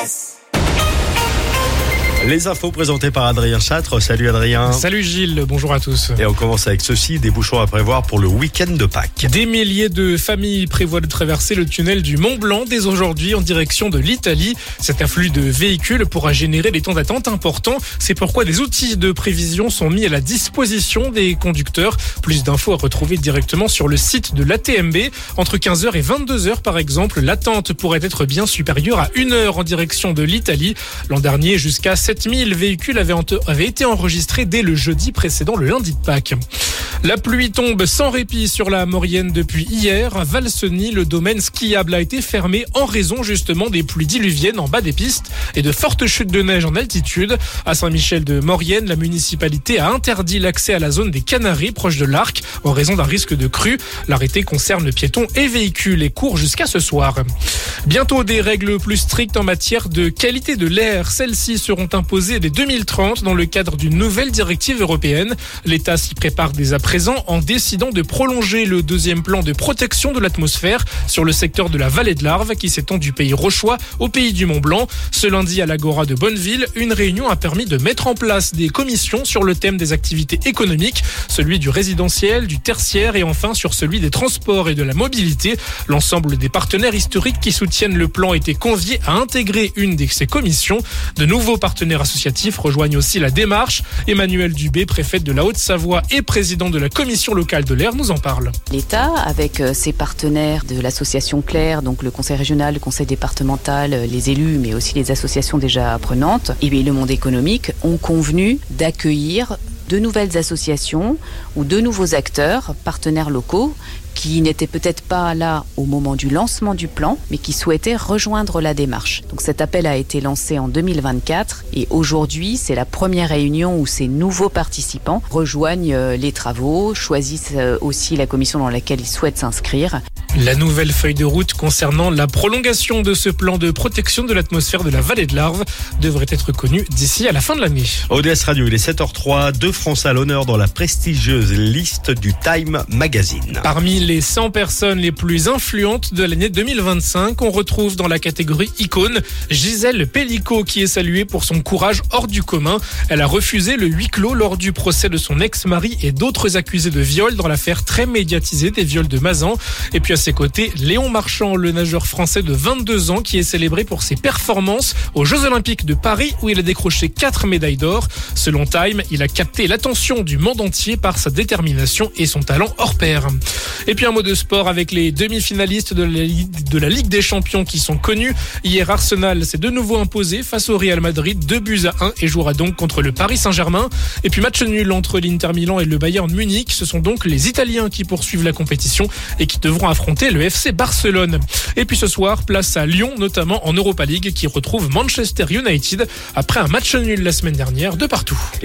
Les infos présentées par Adrien Châtre. Salut Adrien. Salut Gilles, bonjour à tous. Et on commence avec ceci, des bouchons à prévoir pour le week-end de Pâques. Des milliers de familles prévoient de traverser le tunnel du Mont Blanc dès aujourd'hui en direction de l'Italie. Cet afflux de véhicules pourra générer des temps d'attente importants. C'est pourquoi des outils de prévision sont mis à la disposition des conducteurs. Plus d'infos à retrouver directement sur le site de l'ATMB. Entre 15h et 22h par exemple, l'attente pourrait être bien supérieure à 1 heure en direction de l'Italie. L'an dernier, jusqu'à 7000 véhicules avaient été enregistrés dès le jeudi précédent, le lundi de Pâques. La pluie tombe sans répit sur la Maurienne depuis hier. À Valseny, le domaine skiable a été fermé en raison justement des pluies diluviennes en bas des pistes et de fortes chutes de neige en altitude. À Saint-Michel-de-Maurienne, la municipalité a interdit l'accès à la zone des Canaries proche de l'Arc en raison d'un risque de crue. L'arrêté concerne piétons et véhicules et court jusqu'à ce soir. Bientôt des règles plus strictes en matière de qualité de l'air. Celles-ci seront imposées dès 2030 dans le cadre d'une nouvelle directive européenne. L'État s'y prépare dès à présent en décidant de prolonger le deuxième plan de protection de l'atmosphère sur le secteur de la vallée de l'Arve qui s'étend du pays rauchois au pays du Mont Blanc. Ce lundi à l'Agora de Bonneville, une réunion a permis de mettre en place des commissions sur le thème des activités économiques, celui du résidentiel, du tertiaire et enfin sur celui des transports et de la mobilité. L'ensemble des partenaires historiques qui soutiennent le plan étaient conviés à intégrer une de ces commissions. De nouveaux partenaires associatifs rejoignent aussi la démarche. Emmanuel Dubé, préfète de la Haute-Savoie et président de la commission locale de l'air, nous en parle. L'État, avec ses partenaires de l'association Claire, donc le conseil régional, le conseil départemental, les élus, mais aussi les associations déjà prenantes, et le monde économique, ont convenu d'accueillir de nouvelles associations ou de nouveaux acteurs, partenaires locaux, qui n'étaient peut-être pas là au moment du lancement du plan, mais qui souhaitaient rejoindre la démarche. Donc cet appel a été lancé en 2024 et aujourd'hui, c'est la première réunion où ces nouveaux participants rejoignent les travaux, choisissent aussi la commission dans laquelle ils souhaitent s'inscrire. La nouvelle feuille de route concernant la prolongation de ce plan de protection de l'atmosphère de la vallée de l'Arve devrait être connue d'ici à la fin de l'année. ODS Radio, il est 7h03, 2 Français à l'honneur dans la prestigieuse liste du Time Magazine. Parmi les 100 personnes les plus influentes de l'année 2025, on retrouve dans la catégorie icône Gisèle Pellicot qui est saluée pour son courage hors du commun. Elle a refusé le huis clos lors du procès de son ex-mari et d'autres accusés de viol dans l'affaire très médiatisée des viols de Mazan. Et puis à ses côtés, Léon Marchand, le nageur français de 22 ans qui est célébré pour ses performances aux Jeux Olympiques de Paris où il a décroché 4 médailles d'or. Selon Time, il a capté l'attention du monde entier par sa détermination et son talent hors pair. Et puis un mot de sport avec les demi-finalistes de la Ligue des Champions qui sont connus. Hier, Arsenal s'est de nouveau imposé face au Real Madrid, 2-1 et jouera donc contre le Paris Saint-Germain. Et puis match nul entre l'Inter Milan et le Bayern Munich. Ce sont donc les Italiens qui poursuivent la compétition et qui devront affronter le FC Barcelone. Et puis ce soir, place à Lyon, notamment en Europa League, qui retrouve Manchester United après un match nul la semaine dernière de partout.